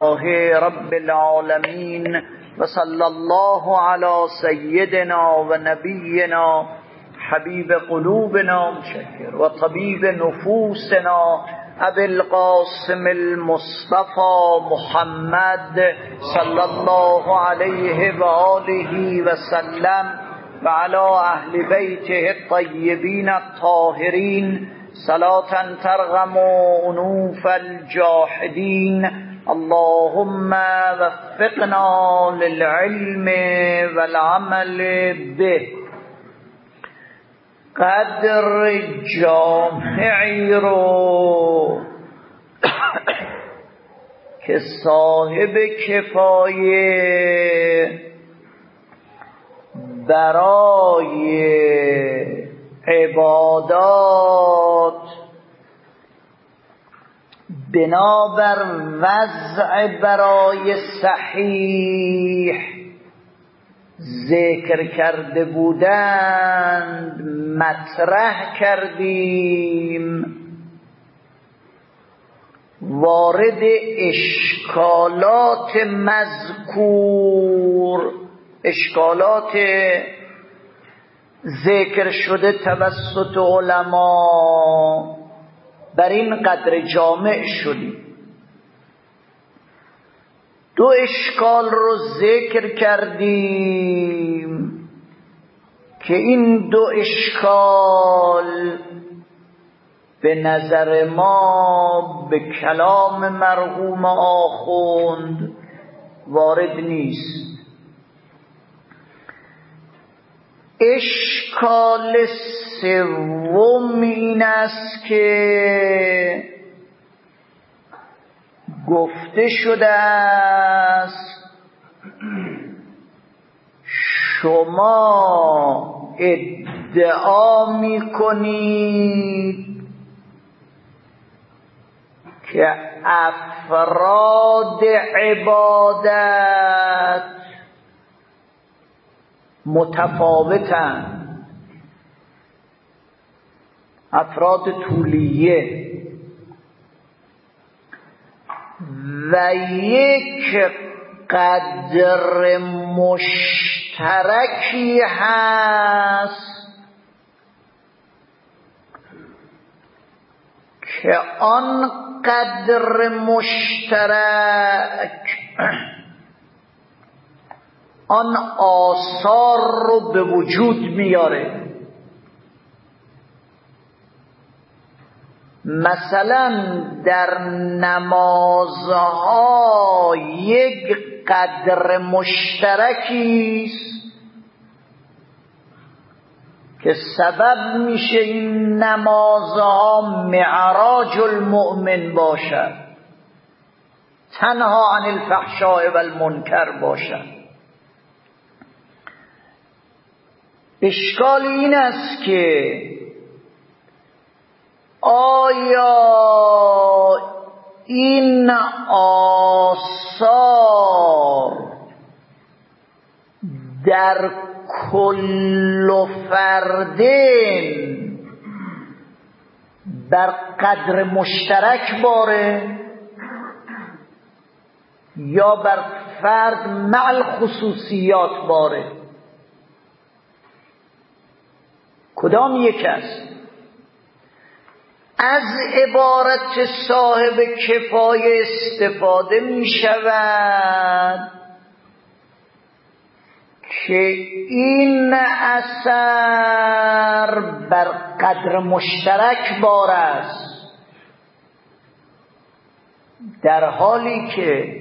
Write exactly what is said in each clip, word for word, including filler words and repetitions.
رب العالمين وصلى الله على سيدنا ونبينا حبيب قلوبنا مشكر وطبيب نفوسنا أبي القاسم المصطفى محمد صلى الله عليه وآله وسلم وعلى أهل بيته الطيبين الطاهرين صلاة ترغم أنوف الجاحدين. اللهم وفقنا للعلم والعمل به. قدر جامعی رو که صاحب کفایه برای عبادات بنابر وضع برای صحیح ذکر کرده بودند مطرح کردیم. وارد اشکالات مذکور، اشکالات ذکر شده توسط علما بر این قدر جامع شدیم. دو اشکال رو ذکر کردیم که این دو اشکال به نظر ما به کلام مرحوم آخوند وارد نیست. اشکال سوم این است که گفته شده است شما ادعا می کنید که افراد عبادت متفاوتند، افراد طولیه و یک قدر مشترکی هست که آن قدر مشترک آن آثار رو به وجود میاره. مثلا در نمازها یک قدر مشترکی است که سبب میشه این نمازها معراج المؤمن باشد، تنها عن الفحشاء و المنکر باشد. اشکال این است که آیا این آثار در کل فردین بر قدر مشترک باره یا بر فرد مع الخصوصیات باره؟ کدام یک است؟ از عبارت صاحب کفایه استفاده می شود که این اثر بر قدر مشترک بار است، در حالی که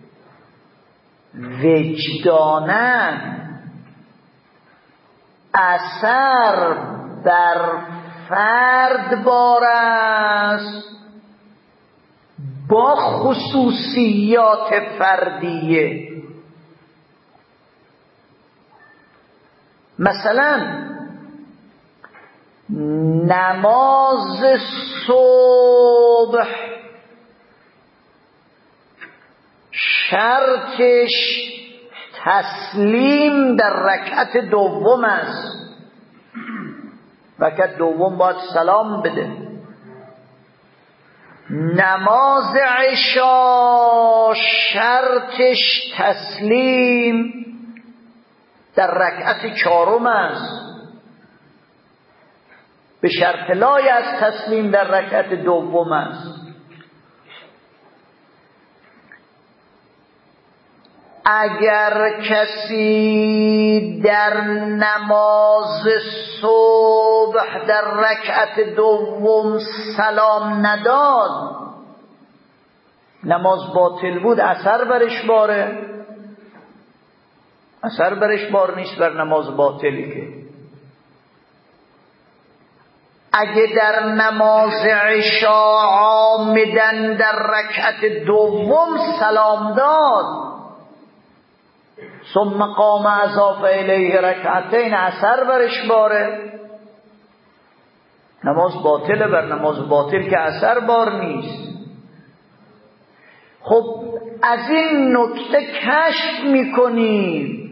وجداناً اثر بر فرد بار است با خصوصیات فردیه. مثلا نماز صبح شرطش تسلیم در رکعت دوم است. رکعت دوم باید سلام بده. نماز عشا شرطش تسلیم در رکعت چهارم است، به شرط لای از تسلیم در رکعت دوم است. اگر کسی در نماز صبح در رکعت دوم سلام نداد، نماز باطل بود، اثر برش باره؟ اثر برش بار نیست بر نماز باطلی که. اگه در نماز عشا عامدن در رکعت دوم سلام داد ثم قام اضاف الیه رکعتین، اثر برش باره؟ نماز باطله، بر نماز باطل که اثر بار نیست. خب از این نکته کشف میکنیم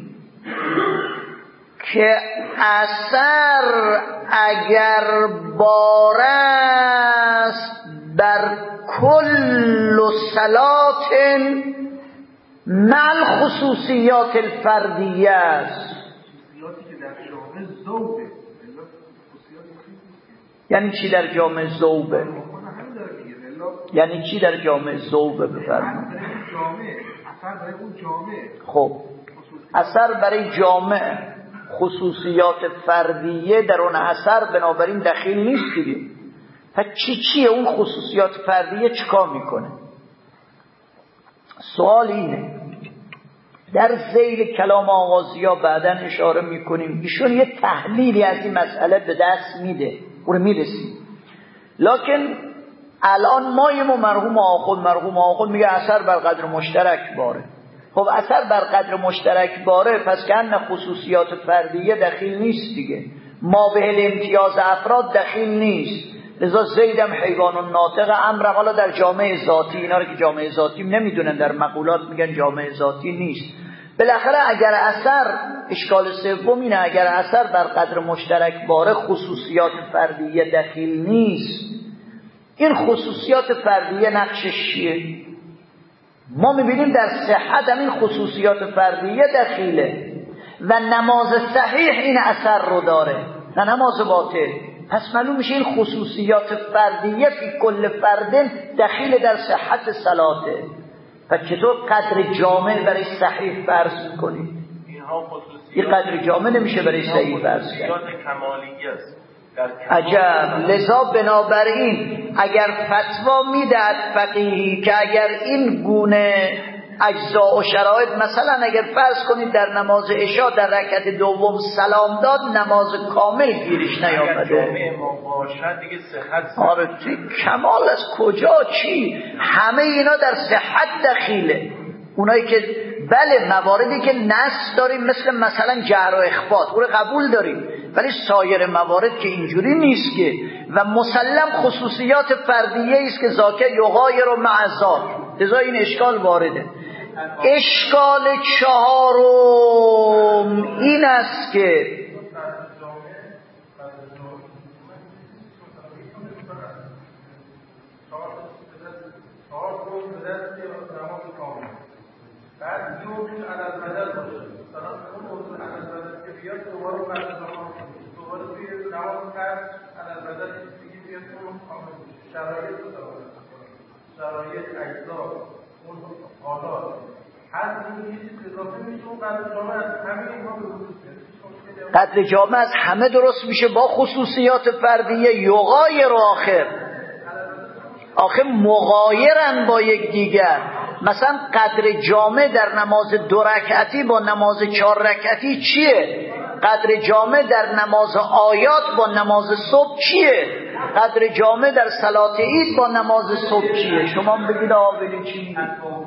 که اثر اگر بار است بر کل صلات مع خصوصیات الفردیه است. یعنی چی در جامع ذوبه؟ یعنی چی در جامع ذوبه بفرمایید؟ خب اثر برای جامع خصوصیات فردیه در اون اثر بنابراین دخیل نیست دیگه. پس چی چیه اون خصوصیات فردیه؟ چیکار میکنه؟ سوال اینه. در ذیل کلام آغازیا بعداً اشاره میکنیم، ایشون یه تحلیلی از این مسئله به دست میده، اون میرسیم. لکن الان مایم و مرحوم آخوند مرحوم آخوند میگه اثر بر قدر مشترک باره. خب اثر بر قدر مشترک باره، پس که ان خصوصیات فردیه دخیل نیست دیگه، ما به امتیاز افراد دخیل نیست. لذا زیدم حیوان و ناطق امر، حالا در جامعه ذاتی، اینا رو که جامعه ذاتی نمیدونن در مقولات میگن جامعه ذاتی نیست. بالاخره اگر اثر، اشکال سوم اینه، اگر اثر بر قدر مشترک باره خصوصیات فردیه دخیل نیست. این خصوصیات فردیه نقشش چیه؟ ما میبینیم در صحت همین خصوصیات فردیه دخیله و نماز صحیح این اثر رو داره نه نماز باطل. پس معلوم میشه این خصوصیات فردیه فی کل فردن دخیل در صحت صلاته. پس چطور قدر جامع برای صحیح فرض میکنید؟ این قدر جامع نمیشه برای صحیح فرض کرد. عجب. لذا بنابراین اگر فتوا میدهد فقیهی که اگر این گونه اجزا و شرایط، مثلا اگر فرض کنید در نماز عشا در رکعت دوم سلام داد، نماز کامل گیرش نیامده. آره کمال از کجا چی؟ همه اینا در صحت دخیله. اونایی که بله مواردی که نص داریم مثل مثلا جهر و اخفات اون رو قبول داریم، ولی سایر موارد که اینجوری نیست که. و مسلم خصوصیات فردیه است که ذاکر یغایر و معذات، لذا این اشکال وارده. اشکال چهارم این است که بعد یومی علل مدل باشه، مثلا اون موضوع علل مدل که بیاد دوباره بعد از آن دوباره توی نماز فرض علل مدل دیگه بیاد اون شرایط رو داره، شرایط اجزا اون حالات هر این چیزی اضافه میشه اون قدر جامعه از همه اینها به وجود میاد. قدر جامعه از همه درست میشه با خصوصیات فردیه یغایر آخر، آخر مغایرن با یک دیگر. مثلا قدر جامع در نماز دو رکعتی با نماز چهار رکعتی چیه؟ قدر جامع در نماز آیات با نماز صبح چیه؟ قدر جامع در صلات عید با نماز صبح چیه؟ شما بگید آولی چی میگید؟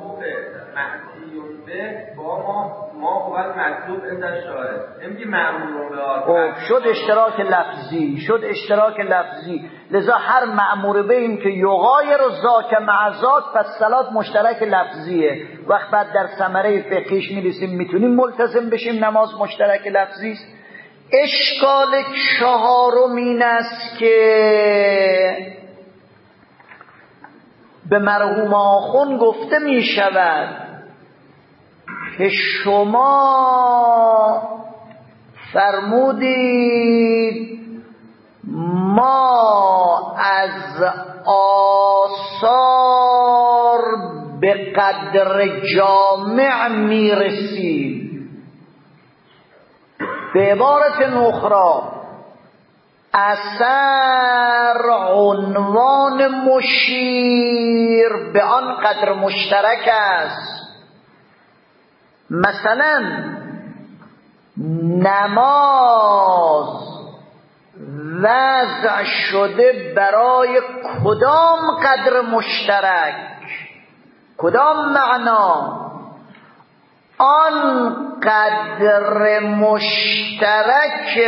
با ما ما باید مطلوب ازش شاره نمیگی مأمور به آن شد اشتراک لفظی، شد اشتراک لفظی. لذا هر مأمور به این که یغایر و ذاک معذات، پس صلات مشترک لفظیه. وقت بعد در ثمره فقهیش میرسیم میتونیم ملتزم بشیم نماز مشترک لفظی است. اشکال چهارم این است که به مرحوم آخوند گفته می شود که شما فرمودید ما از آثار به قدر جامع میرسیم. به عبارت اخرى اثر عنوان مشیر به آن قدر مشترک است. مثلا نماز وضع شده برای کدام قدر مشترک، کدام معنا؟ آن قدر مشترک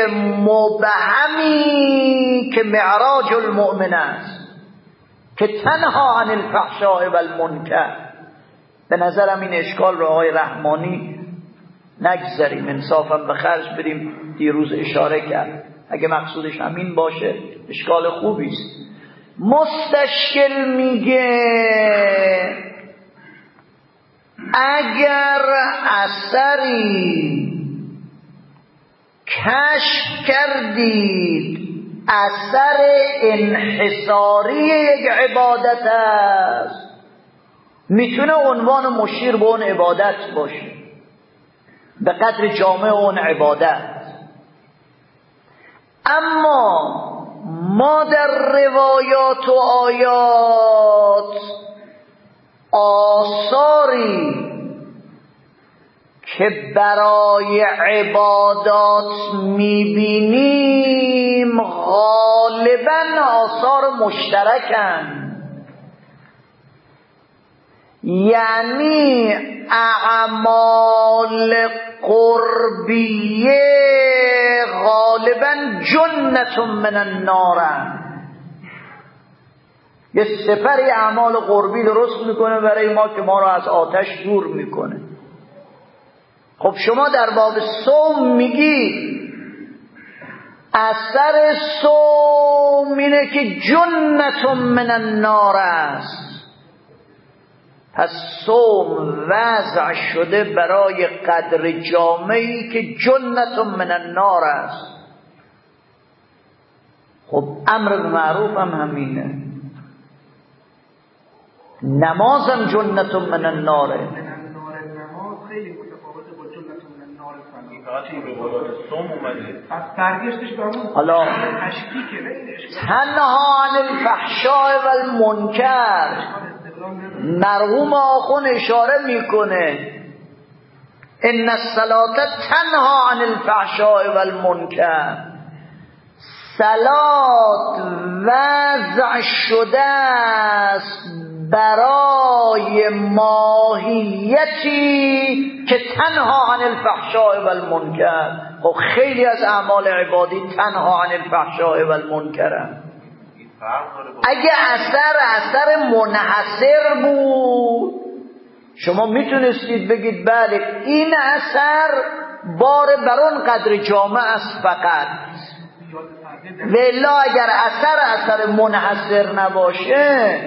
مبهمی که معراج المؤمن است، که تنها عن الفحشاء و المنکر. به نظرم این اشکال رو آقای رحمانی نگذاریم، انصافا به خرج بدیم. دیروز اشاره کرد اگه مقصودش همین باشه اشکال خوبی است. مستشکل میگه اگر اثری کشف کردید اثر انحصاری یک عبادت است، میتونه عنوان مشیر به اون عبادت باشه، به قدر جامع اون عبادت. اما ما در روایات و آیات آثاری که برای عبادات میبینیم غالباً آثار مشترکن، یعنی اعمال قربیه غالباً جنة من النار. یه سپری اعمال قربی درست میکنه برای ما که ما را از آتش دور میکنه. خب شما در باب صوم میگی اثر صوم اینه که جنة من النار است. پس صوم وضع شده برای قدر جامعی که جنة من النار است. خب امر به معروف هم همینه، نمازم جنة من الناره. نماز خیلی متفاوته با جنة من النار. از برگشتش به همون حالا تشکیکه تنها عن الفحشاء و المنکر. مرحوم آخوند اشاره میکنه ان الصلاة تنها عن الفحشاء و المنکر. صلات وضع شده است برای ماهیتی که تنها عن الفحشاء و المنکر. خب خیلی از اعمال عبادی تنها عن الفحشاء و المنکرن. اگه اثر اثر منحصر بود شما میتونستید بگید بله این اثر بار بر اون قدر جامع است فقط. والا اگر اثر اثر منحصر نباشه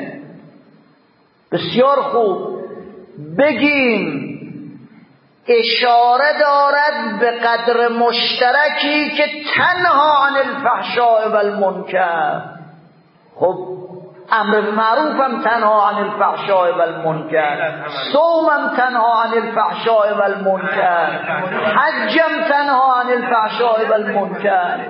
بسیار خوب بگیم اشاره دارد به قدر مشترکی که تنها عن الفحشاء و المنکر. خب امر بالمعروف هم تنها عن الفحشاء و المنکر، صوم هم تنها عن الفحشاء و المنکر، حج هم تنها عن الفحشاء و المنکر.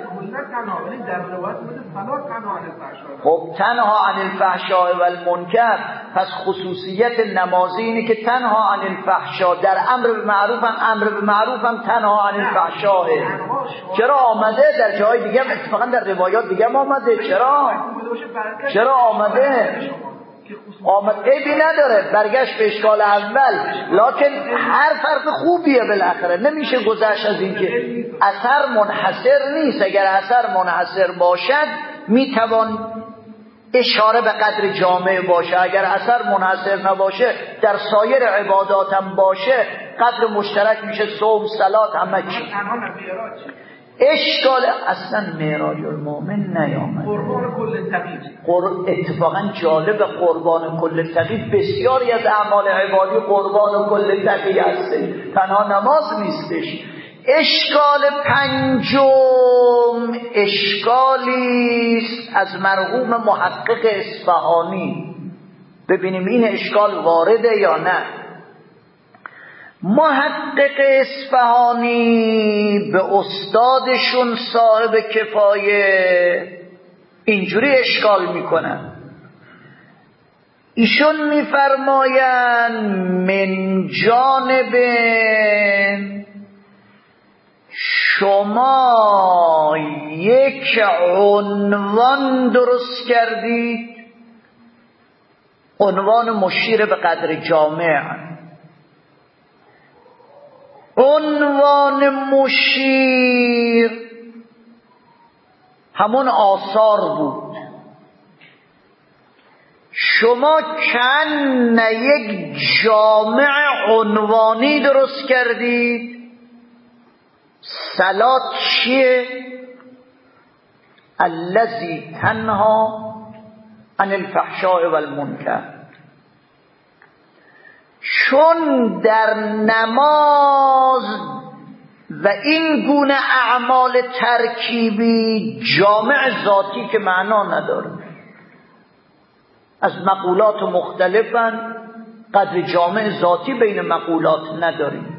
خب تنها عن الفحشاء و المنکر. پس خصوصیت نمازی اینه که تنها عن الفحشاء، در امر بالمعروف هم امر بالمعروف هم تنها عن الفحشاء. چرا آمده در جای دیگه، اتفاقا در روایات دیگه هم آمده. چرا چرا آمده آمد عیبی نداره، برگشت به اشکال اول. لکن هر فرق خوبیه، بالاخره نمیشه گذشت از این که اثر منحصر نیست. اگر اثر منحصر باشد میتوان اشاره به قدر جامع باشه، اگر اثر منحصر نباشه در سایر عبادات هم باشه قدر مشترک میشه، صوم، صلات، همه چی. اشکال اصلا معراج المؤمن نیامد. قربان کل تقی اتفاقا جالب قربان کل تقی بسیاری از اعمال عبادی قربان کل تقی هستش، تنها نماز نیستش. اشکال پنجم اشکالی است از مرحوم محقق اصفهانی. ببینیم این اشکال وارده یا نه. محقق اصفهانی به استادشون صاحب کفایه اینجوری اشکال میکنن. ایشون میفرماین من جانب شما یک عنوان درست کردید، عنوان مشیر به قدر جامع. عنوان مشیر همون آثار بود. شما کن یک جامع عنوانی درست کردید. صلات چیه؟ الذی تنها عن الفحشاء والمنکر. چون در نماز و این گونه اعمال ترکیبی جامع ذاتی که معنا نداره، از مقولات مختلفن، قدر جامع ذاتی بین مقولات نداریم.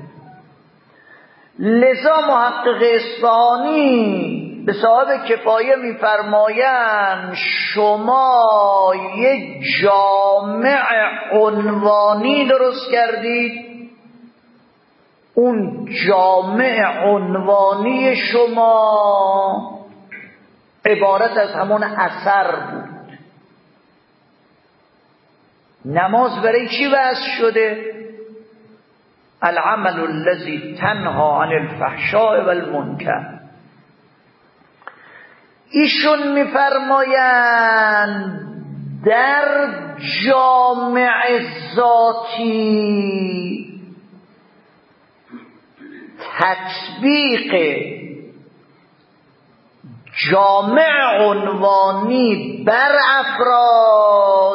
لذا محقق اصفهانی به صاحب کفایه میفرمایند شما یک جامع عنوانی درست کردید. اون جامع عنوانی شما عبارت از همون اثر بود. نماز برای چی وضع شده؟ العمل الذي تنها عن الفحشاء والمنکر. ایشون میفرمایند در جامع ذاتی تطبیق جامع عنوانی بر افراد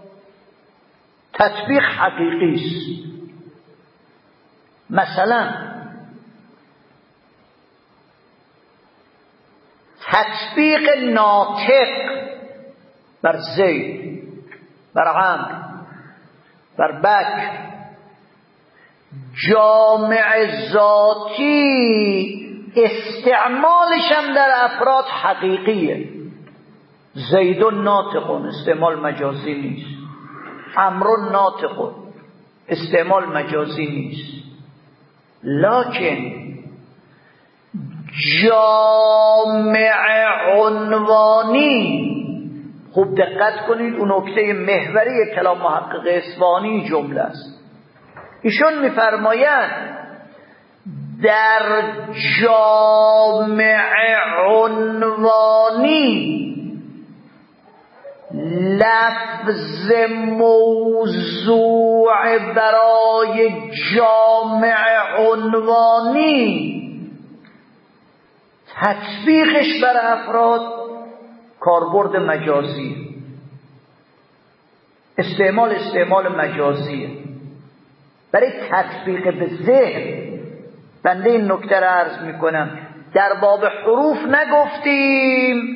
تطبیق حقیقی است. مثلا تطبیق ناطق بر زید، بر عمرو، بر بکر، جامع ذاتی استعمالش هم در افراد حقیقیه. زید ناطقون استعمال مجازی نیست، عمرو ناطقون استعمال مجازی نیست. لکن جامع عنوانی، خوب دقت کنید، اون نکته محوری کلام محقق اصفهانی جمله است. ایشون میفرمایند در جامع عنوانی لفظ موضوع برای جامع عنوانی تطبیقش بر افراد کاربرد مجازی، استعمال استعمال مجازیه. برای تطبیق به ذهن بنده این نکته را عرض میکنم، در باب حروف نگفتیم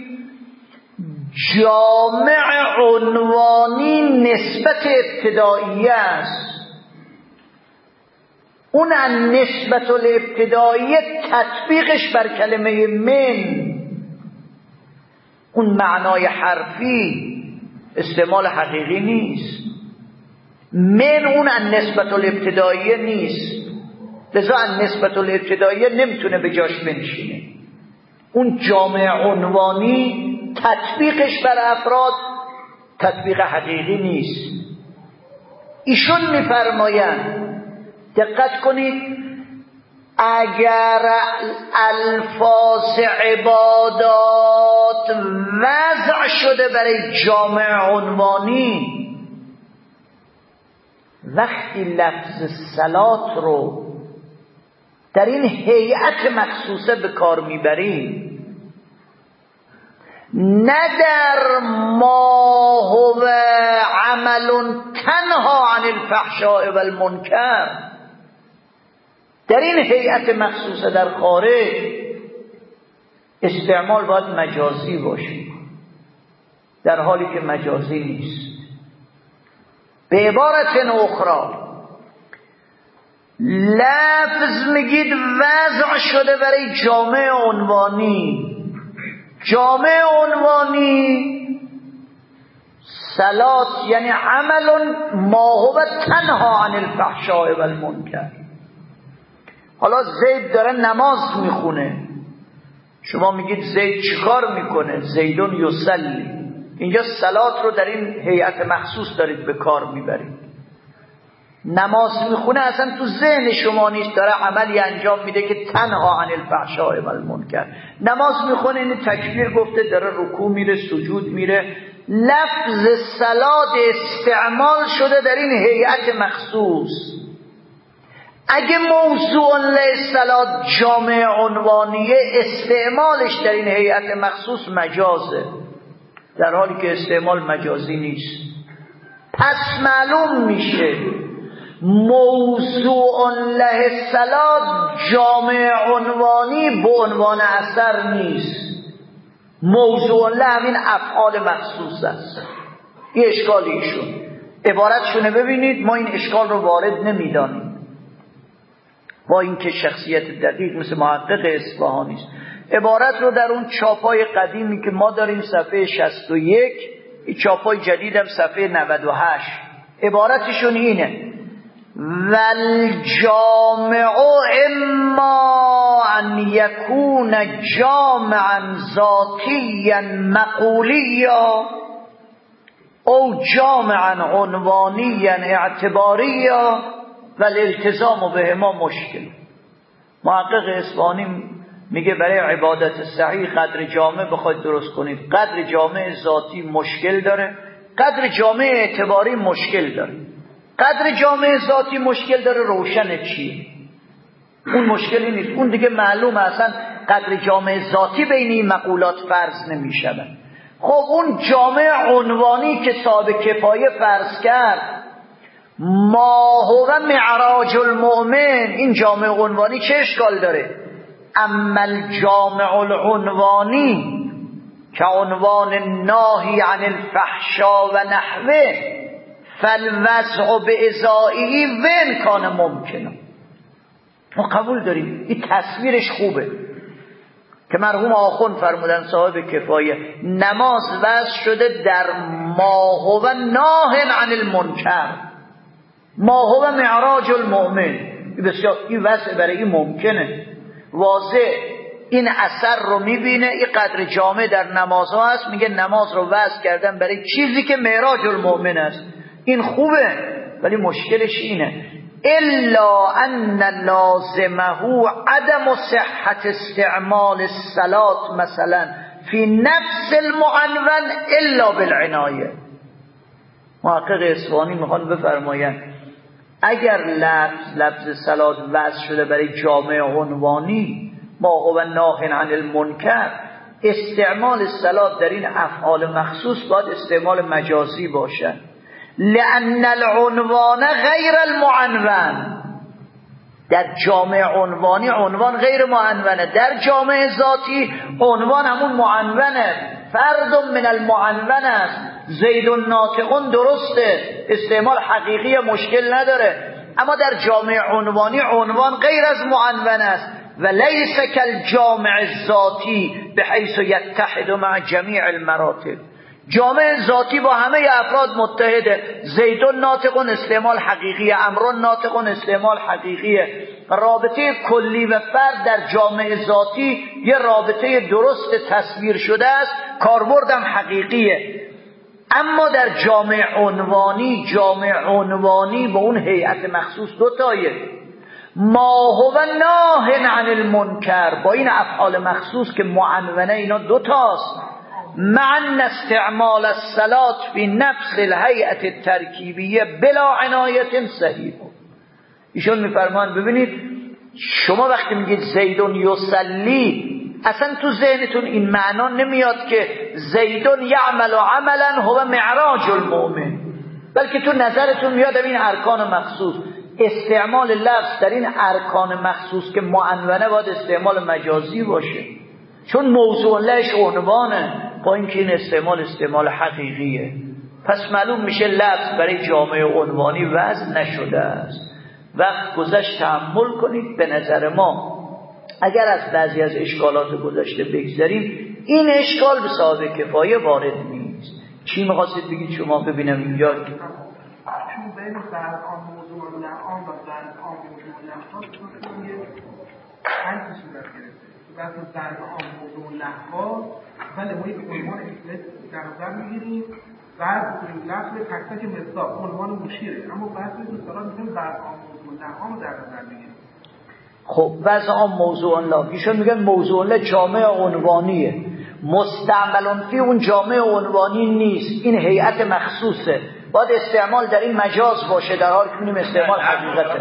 جامع عنوانی نسبت ابتدائیه است. اون نسبت الابتدائیه تطبیقش بر کلمه من، اون معنای حرفی استعمال حقیقی نیست. من اون نسبت الابتدائیه نیست، لذا نسبت الابتدائیه نمیتونه به جاش بنشینه. اون جامع عنوانی تطبیقش بر افراد تطبیق حقیقی نیست. ایشون میفرمایند دقت کنید، اگر الفاظ عبادات وضع شده برای جامع عنوانی، وقتی لفظ صلات رو در این هیئت مخصوصه به کار میبریم، نه در ما هو عمل تنها عن الفحشاء و المنکر. در این هیئت مخصوصه در خارج استعمال باید مجازی باشه، در حالی که مجازی نیست. به عبارت اخرى لفظ میگید وضع شده برای جامع عنوانی. جامع عنوانی صلات یعنی عمل ما هو تنها عن الفحشاء و المنکر. حالا زید داره نماز میخونه، شما میگید زید چیکار میکنه؟ زیدون یصلی. اینجا صلات رو در این هیئت مخصوص دارید به کار میبرید. نماز میخونه اصلا تو ذهن شما نیست، داره عملی انجام میده که تنها عن الفحشاء و المنکر. نماز میخونه، این تکبیر گفته، داره رکوع میره، سجود میره. لفظ صلات استعمال شده در این هیئت مخصوص. اگه موضوع للصلات جامع عنوانیه، استعمالش در این هیئت مخصوص مجازه، در حالی که استعمال مجازی نیست. پس معلوم میشه موضوع له الصلات جامع عنوانی به عنوان اثر نیست. موضوع له همین افعال مخصوص است. این اشکال ایشون. عبارتشونه ببینید، ما این اشکال رو وارد نمیدانیم، با اینکه شخصیت دقیق مثل محقق اصفهانی است. عبارت رو در اون چاپای قدیمی که ما داریم صفحه شصت و یک، این چاپای جدیدم صفحه نود و هشت، عبارتشون اینه: والجامع اما ان یکون جامعا ذاتیا مقولیا او جامعا عنوانیا اعتباریا والالتزام بهما مشکل. محقق اصفهانی میگه برای عبادت صحیح قدر جامع بخواید درست کنید، قدر جامع ذاتی مشکل داره، قدر جامع اعتباری مشکل داره. قدر جامع ذاتی مشکل داره، روشن چیه؟ اون مشکلی نیست، اون دیگه معلومه، اصلا قدر جامع ذاتی بین این مقولات فرض نمیشود. خب اون جامع عنوانی که صاحب کفایه فرض کرد، ما هو معراج المؤمن، این جامع عنوانی چه اشکال داره؟ اما الجامع العنوانی که عنوان ناهی عن الفحشا و نحوه فالوضع بازائه وین کان ممکنه. ما قبول داریم این تصویرش خوبه که مرحوم آخوند فرمودن صاحب کفایه، نماز وضع شده در ما هو ناه عن المنکر، ما هو معراج المؤمن. بسیار این وضع برای این ممکنه، واضح این اثر رو میبینه. این قدر جامع در نماز ها هست، میگه نماز رو وضع کردن برای چیزی که معراج المؤمن است. این خوبه، ولی مشکلش اینه الا ان لازمه عدم صحت استعمال الصلات مثلا فی نفس المعنون الا بالعنایه. محقق اصفهانی میخوان بفرمایند اگر لفظ لفظ صلات وضع شده برای جامع عنوانی ما هو ناه عن المنکر، استعمال صلات در این افعال مخصوص باید استعمال مجازی باشد، لأن العنوان غیر المعنون. در جامع عنوانی عنوان غیر معنونه، در جامع ذاتی عنوان همون معنونه، فرد من المعنون است. زید ناطقون درسته، استعمال حقیقی مشکل نداره، اما در جامع عنوانی عنوان غیر از معنون است و لیس کالجامع الذاتی بحیث یتحد مع جمیع المراتب. جامع ذاتی با همه افراد متحده، زیدون ناطقون استعمال حقیقی، امرون ناطقون استعمال حقیقیه. رابطه کلی و فرد در جامع ذاتی یه رابطه درست تصویر شده است، کاربردم حقیقیه. اما در جامع عنوانی، جامع عنوانی با اون هیئت مخصوص دو تایه، ما هو ناه عن المنکر با این افعال مخصوص که معنونه، اینا دو تاست. مع ان استعمال الصلات فی نفس الهیئت الترکیبیه بلا عنایت صحیح. ایشون میفرمان ببینید شما وقتی میگید زیدون یصلی اصلا تو ذهنتون این معنا نمیاد که زیدون یعمل عملا هو معراج المؤمن، بلکه تو نظرتون میاد این ارکان مخصوص. استعمال لفظ در این ارکان مخصوص که معنونه باید استعمال مجازی باشه، چون موضوع لهش عنوانه، با اینکه این استعمال استعمال حقیقیه. پس معلوم میشه لفظ برای جامعه عنوانی وضع نشده است. وقت گذشت تأمل کنید. به نظر ما اگر از بعضی از اشکالات گذشته بگذاریم، این اشکال به صاحب کفایه وارد نیست. چی می‌خواستید بگید شما؟ ببینم اینجا چون بین بعض آن موضوع لعام و بعض آن موضوع لحظات یه حل صورت گرفته. بعض بعض آن موضوع لحظات ولی ما یک عنوان اسمت در نظر میگیریم، بعض لفظ تک تک مصداق عنوان مشیره، اما بعضی دوستان میگن بعض آن موضوع لعام در نظر میگیریم. خب وضع آن موضوع الله، ایشون میگن موضوع الله جامعه عنوانیه، مستعملون فی اون جامعه عنوانی نیست، این هیئت مخصوصه، باید استعمال در این مجاز باشه، در حالی که می‌بینیم استعمال حقیقته.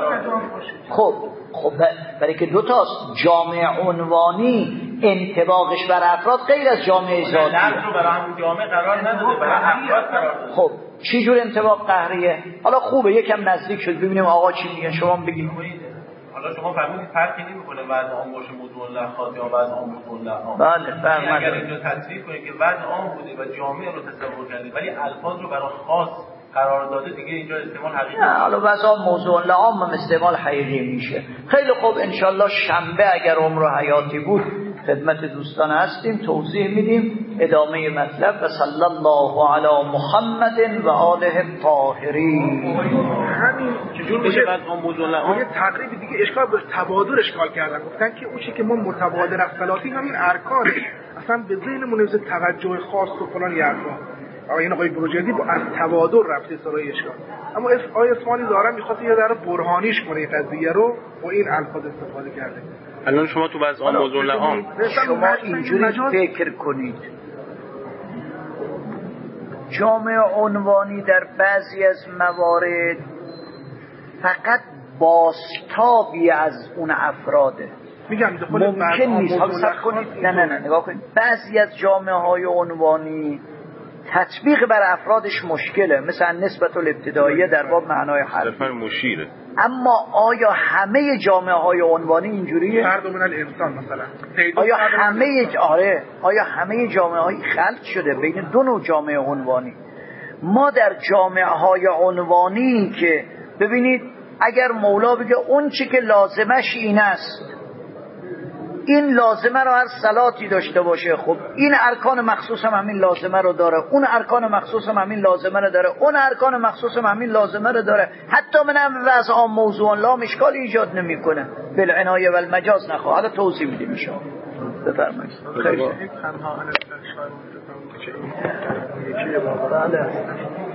خب خب برای که دو تاست، جامعه عنوانی انطباقش بر افراد غیر از جامعه ذاتیه. نفس رو برای همون جامعه قرار نداده، برای افراد قرار داده. خب چی جور انطباق قهریه؟ حالا خوبه یکم نزدیک شد ببینیم آقا چی میگن، شما بگید. حالا شما فرمودید فرقی نمی‌کنه وضع عام باشه موضوع لحظات یا وضع عام موضوع لحظات. بله فرق اگر اینجا تصریح کنید که وضع عام بوده و جامعه رو تصور کردید ولی الفاظ رو برای خاص قرار داده، دیگه اینجا استعمال حقیقی نه. حالا وضع عام موضوع لعام هم استعمال حقیقی میشه. خیلی خوب، انشالله شنبه اگر عمر و حیاتی بود خدمت دوستان هستیم، توضیح میدیم ادامه مطلب. و صلی الله علی محمد و آله الطاهرین. همین چجور میشه وضع عام موضوع لعام؟ یه تقریبی دیگه اشکال به تبادر اشکال کردن، گفتن که اون چیزی که ما متبادر از فلاتی همین ارکانه، اصلا به ذهنمون نمیشه توجه خاص و فلان یه ارکان. آقا این آقای بروجردی با از تبادر رفته سرای اشکال، اما آقای اصفهانی ظاهرا می‌خواد یه ذره برهانیش کنه قضیه رو با این الفاظ استفاده کرده. الان شما تو وضع عام موضوع لعام شما اینجوری فکر کنید، جامعه عنوانی در بعضی از موارد فقط بازتابی از اون افراده، میگم ممکن نیست. حالا صبر کنید، نه نه نه نگاه کنید، بعضی از جامعه های عنوانی تطبیق بر افرادش مشکله، مثلا نسبت الابتداییه در باب معنای حرفی مشیره. اما آیا همه جامعه های عنوانی اینجوریه؟ فرد من الانسان مثلا آیا همه ج... آره آیا همه جامعه های خلق شده بین دو نوع جامعه عنوانی؟ ما در جامعه های عنوانی که ببینید اگر مولا بگه اون چی که لازمش این است، این لازمه رو هر صلاتی داشته باشه، خب این ارکان مخصوص هم همین لازمه رو داره، اون ارکان مخصوص هم همین لازمه رو داره، اون ارکان مخصوص هم همین لازمه رو داره، حتی من هم وضع عام موضوع لام اشکالی ایجاد نمیکنه، بالعنایه و المجاز نخواه. حالا توضیح میدیم ایشان. بفرمایید. خیلی